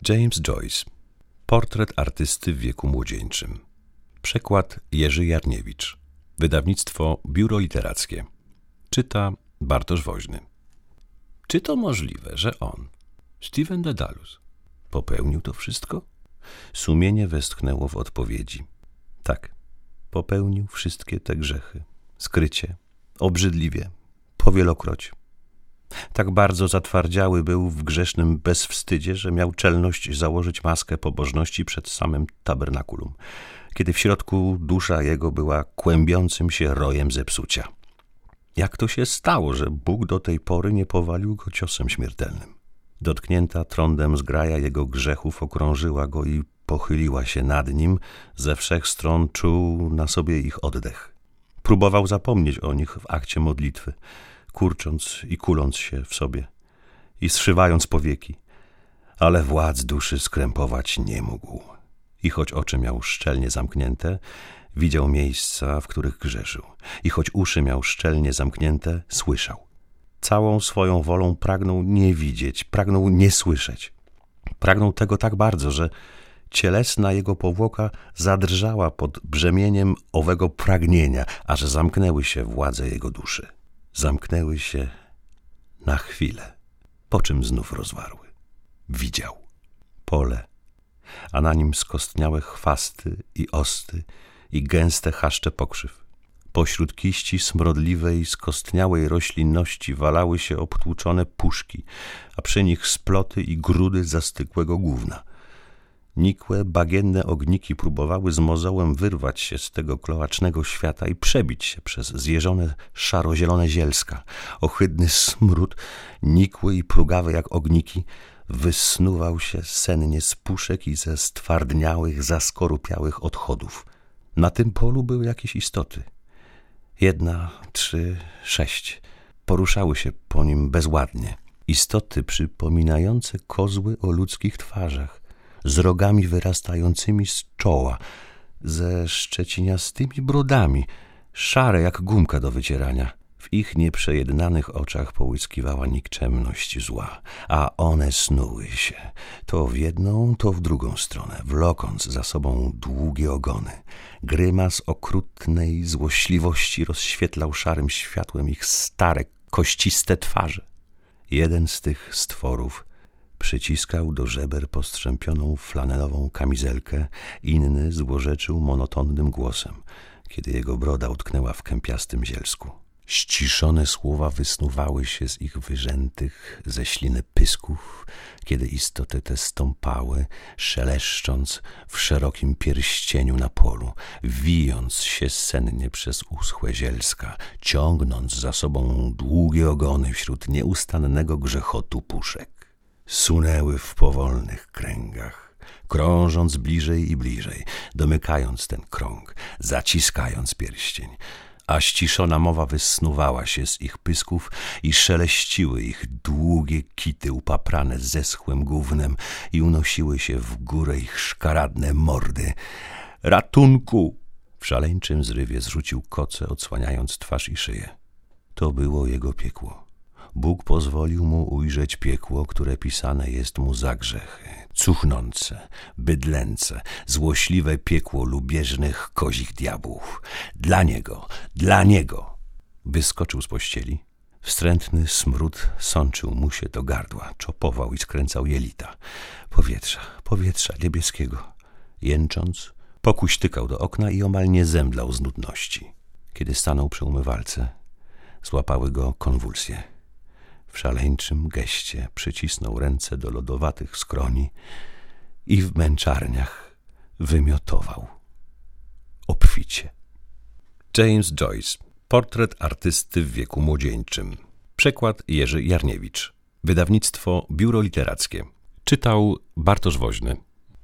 James Joyce. Portret artysty w wieku młodzieńczym. Przekład Jerzy Jarniewicz. Wydawnictwo Biuro Literackie. Czyta Bartosz Woźny. Czy to możliwe, że on, Stephen Dedalus, popełnił to wszystko? Sumienie westchnęło w odpowiedzi. Tak, popełnił wszystkie te grzechy. Skrycie, obrzydliwie, powielokroć. Tak bardzo zatwardziały był w grzesznym bezwstydzie, że miał czelność założyć maskę pobożności przed samym tabernakulum, kiedy w środku dusza jego była kłębiącym się rojem zepsucia. Jak to się stało, że Bóg do tej pory nie powalił go ciosem śmiertelnym? Dotknięta trądem zgraja jego grzechów okrążyła go i pochyliła się nad nim, ze wszech stron czuł na sobie ich oddech. Próbował zapomnieć o nich w akcie modlitwy, kurcząc i kuląc się w sobie i zszywając powieki, ale władz duszy skrępować nie mógł. I choć oczy miał szczelnie zamknięte, widział miejsca, w których grzeszył. I choć uszy miał szczelnie zamknięte, słyszał. Całą swoją wolą pragnął nie widzieć, pragnął nie słyszeć. Pragnął tego tak bardzo, że cielesna jego powłoka zadrżała pod brzemieniem owego pragnienia, aż zamknęły się władze jego duszy. Zamknęły się na chwilę, po czym znów rozwarły. Widział pole, a na nim skostniałe chwasty i osty i gęste chaszcze pokrzyw. Pośród kiści smrodliwej, skostniałej roślinności walały się obtłuczone puszki, a przy nich sploty i grudy zastygłego gówna. Nikłe, bagienne ogniki próbowały z mozołem wyrwać się z tego kloacznego świata i przebić się przez zjeżone, szaro-zielone zielska. Ohydny smród, nikły i plugawy jak ogniki, wysnuwał się sennie z puszek i ze stwardniałych, zaskorupiałych odchodów. Na tym polu były jakieś istoty. 1, 3, 6. Poruszały się po nim bezładnie. Istoty przypominające kozły o ludzkich twarzach, z rogami wyrastającymi z czoła, ze szczeciniastymi brodami, szare jak gumka do wycierania. W ich nieprzejednanych oczach połyskiwała nikczemność zła, a one snuły się, to w jedną, to w drugą stronę, wlokąc za sobą długie ogony. Grymas okrutnej złośliwości rozświetlał szarym światłem ich stare, kościste twarze. Jeden z tych stworów przyciskał do żeber postrzępioną flanelową kamizelkę, inny złorzeczył monotonnym głosem, kiedy jego broda utknęła w kępiastym zielsku. Ściszone słowa wysnuwały się z ich wyrzętych ze śliny pysków, kiedy istoty te stąpały, szeleszcząc w szerokim pierścieniu na polu, wijąc się sennie przez uschłe zielska, ciągnąc za sobą długie ogony wśród nieustannego grzechotu puszek. Sunęły w powolnych kręgach, krążąc bliżej i bliżej, domykając ten krąg, zaciskając pierścień, a ściszona mowa wysnuwała się z ich pysków i szeleściły ich długie kity upaprane zeschłym gównem i unosiły się w górę ich szkaradne mordy. Ratunku! W szaleńczym zrywie zrzucił koce, odsłaniając twarz i szyję. To było jego piekło. Bóg pozwolił mu ujrzeć piekło, które pisane jest mu za grzechy. Cuchnące, bydlęce, złośliwe piekło lubieżnych kozich diabłów. Dla niego! Wyskoczył z pościeli. Wstrętny smród sączył mu się do gardła, czopował i skręcał jelita. Powietrza niebieskiego. Jęcząc, pokuśtykał do okna i omal nie zemdlał z nudności. Kiedy stanął przy umywalce, złapały go konwulsje. W szaleńczym geście przycisnął ręce do lodowatych skroni i w męczarniach wymiotował obficie. James Joyce. Portret artysty w wieku młodzieńczym. Przekład Jerzy Jarniewicz. Wydawnictwo Biuro Literackie. Czytał Bartosz Woźny.